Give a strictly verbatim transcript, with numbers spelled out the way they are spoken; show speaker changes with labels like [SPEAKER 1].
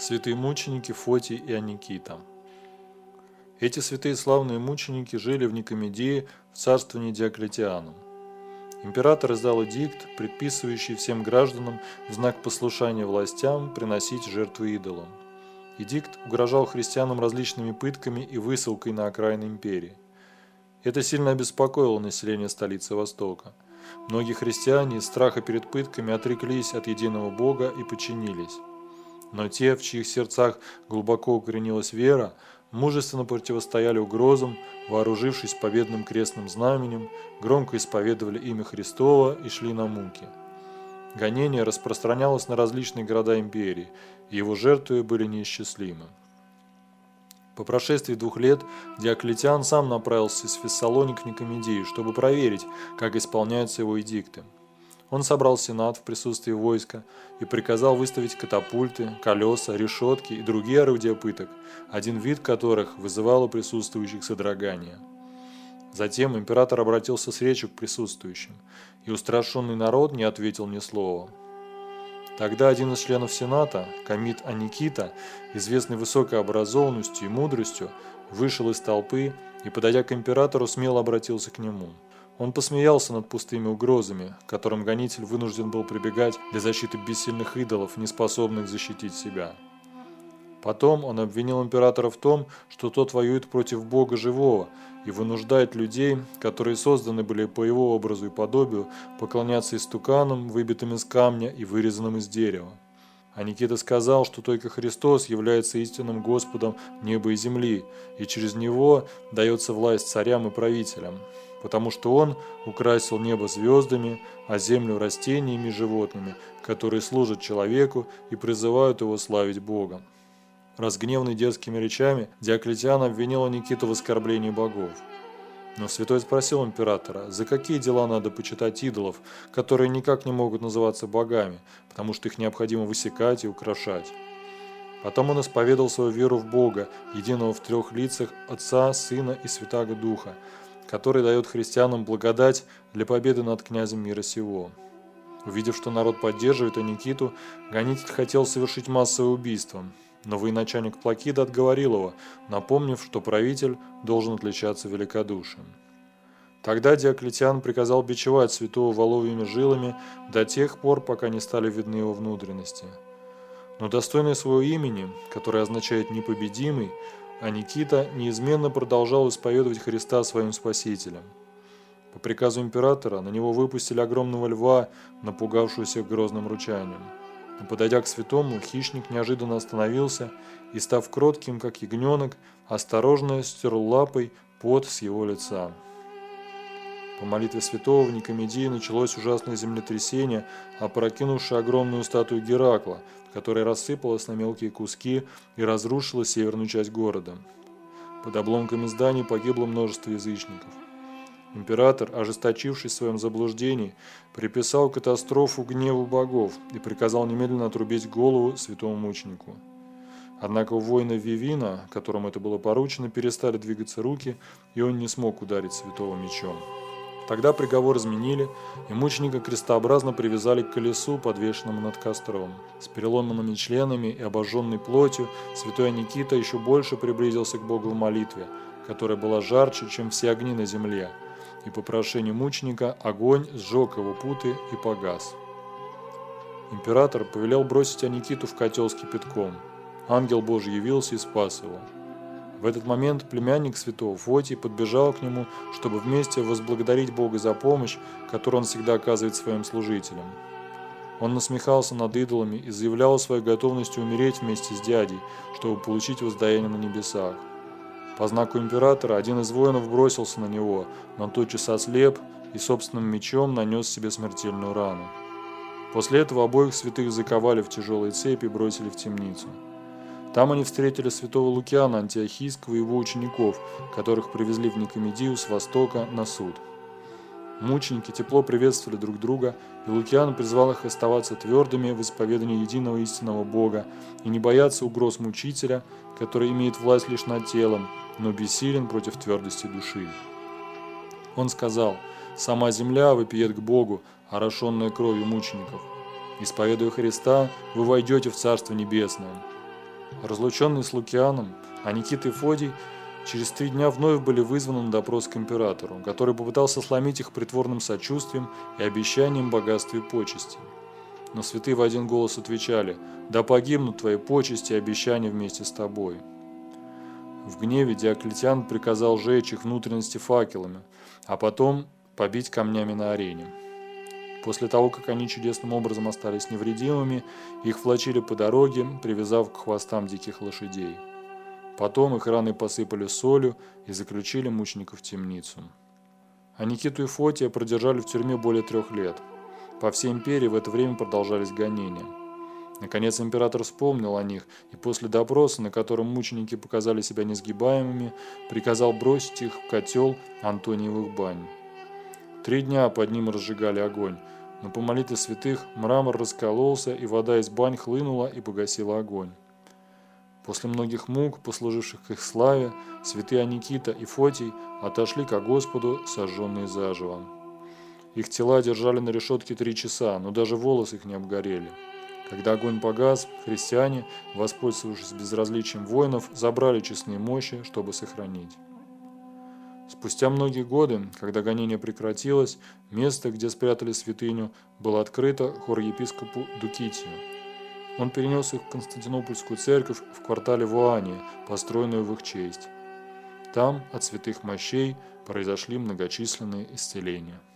[SPEAKER 1] Святые мученики Фотий и Аникита. Эти святые славные мученики жили в Никомедии в царствовании Диоклетиана. Император издал эдикт, предписывающий всем гражданам в знак послушания властям приносить жертвы идолам. Эдикт угрожал христианам различными пытками и высылкой на окраины империи. Это сильно обеспокоило население столицы Востока. Многие христиане из страха перед пытками отреклись от единого Бога и подчинились. Но те, в чьих сердцах глубоко укоренилась вера, мужественно противостояли угрозам, вооружившись победным крестным знаменем, громко исповедовали имя Христово и шли на муки. Гонение распространялось на различные города империи, и его жертвы были неисчислимы. По прошествии двух лет Диоклетиан сам направился из Фессалоник в Никомедию, чтобы проверить, как исполняются его эдикты. Он собрал сенат в присутствии войска и приказал выставить катапульты, колеса, решетки и другие орудия пыток, один вид которых вызывал у присутствующих содрогание. Затем император обратился с речью к присутствующим, и устрашенный народ не ответил ни слова. Тогда один из членов сената, комит Аникита, известный высокой образованностью и мудростью, вышел из толпы и, подойдя к императору, смело обратился к нему. Он посмеялся над пустыми угрозами, к которым гонитель вынужден был прибегать для защиты бессильных идолов, не способных защитить себя. Потом он обвинил императора в том, что тот воюет против Бога живого и вынуждает людей, которые созданы были по его образу и подобию, поклоняться истуканам, выбитым из камня и вырезанным из дерева. А Никита сказал, что только Христос является истинным Господом неба и земли, и через Него дается власть царям и правителям, потому что Он украсил небо звездами, а землю растениями и животными, которые служат человеку и призывают его славить Бога. Разгневанный дерзкими речами, Диоклетиан обвинил Никиту в оскорблении богов. Но святой спросил императора, за какие дела надо почитать идолов, которые никак не могут называться богами, потому что их необходимо высекать и украшать. Потом он исповедал свою веру в Бога, единого в трех лицах Отца, Сына и Святаго Духа, который дает христианам благодать для победы над князем мира сего. Увидев, что народ поддерживает Аникиту, гонитель хотел совершить массовое убийство, но военачальник Плакида отговорил его, напомнив, что правитель должен отличаться великодушием. Тогда Диоклетиан приказал бичевать святого воловьими жилами до тех пор, пока не стали видны его внутренности. Но достойный своего имени, которое означает «непобедимый», Аникита неизменно продолжал исповедовать Христа своим Спасителем. По приказу императора на него выпустили огромного льва, напугавшего всех грозным рычанием. Но, подойдя к святому, хищник неожиданно остановился и, став кротким, как ягненок, осторожно стер лапой пот с его лица. По молитве святого в Никомедии началось ужасное землетрясение, опрокинувшее огромную статую Геракла, которая рассыпалась на мелкие куски и разрушила северную часть города. Под обломками зданий погибло множество язычников. Император, ожесточившись в своем заблуждении, приписал катастрофу гневу богов и приказал немедленно отрубить голову святому мученику. Однако у воина Вивина, которому это было поручено, перестали двигаться руки, и он не смог ударить святого мечом. Тогда приговор изменили, и мученика крестообразно привязали к колесу, подвешенному над костром. С переломанными членами и обожженной плотью святой Аникита еще больше приблизился к Богу в молитве, которая была жарче, чем все огни на земле, и по прошению мученика огонь сжег его путы и погас. Император повелел бросить Аникиту в котел с кипятком. Ангел Божий явился и спас его. В этот момент племянник святого Фотий подбежал к нему, чтобы вместе возблагодарить Бога за помощь, которую он всегда оказывает своим служителям. Он насмехался над идолами и заявлял о своей готовности умереть вместе с дядей, чтобы получить воздаяние на небесах. По знаку императора один из воинов бросился на него, но тотчас ослеп и собственным мечом нанес себе смертельную рану. После этого обоих святых заковали в тяжелые цепи и бросили в темницу. Там они встретили святого Лукиана Антиохийского и его учеников, которых привезли в Никомедию с востока на суд. Мученики тепло приветствовали друг друга, и Лукиан призвал их оставаться твердыми в исповедании единого истинного Бога и не бояться угроз мучителя, который имеет власть лишь над телом, но бессилен против твердости души. Он сказал: «Сама земля вопиет к Богу, орошенная кровью мучеников. Исповедуя Христа, вы войдете в Царство Небесное». Разлученные с Лукианом, а Никита и Фодий через три дня вновь были вызваны на допрос к императору, который попытался сломить их притворным сочувствием и обещанием богатства и почестей. Но святые в один голос отвечали: «Да погибнут твои почести и обещания вместе с тобой». В гневе Диоклетиан приказал сжечь их внутренности факелами, а потом побить камнями на арене. После того, как они чудесным образом остались невредимыми, их влачили по дороге, привязав к хвостам диких лошадей. Потом их раны посыпали солью и заключили мучеников в темницу. А Никиту и Фотия продержали в тюрьме более трех лет. По всей империи в это время продолжались гонения. Наконец император вспомнил о них и после допроса, на котором мученики показали себя несгибаемыми, приказал бросить их в котел Антониевых бань. Три дня под ним разжигали огонь, но по молитве святых мрамор раскололся, и вода из бань хлынула и погасила огонь. После многих мук, послуживших к их славе, святые Никита и Фотий отошли ко Господу, сожженные заживо. Их тела держали на решетке три часа, но даже волосы их не обгорели. Когда огонь погас, христиане, воспользовавшись безразличием воинов, забрали честные мощи, чтобы сохранить. Спустя многие годы, когда гонение прекратилось, место, где спрятали святыню, было открыто хор-епископу Дукитию. Он перенес их в Константинопольскую церковь в квартале Вуания, построенную в их честь. Там от святых мощей произошли многочисленные исцеления.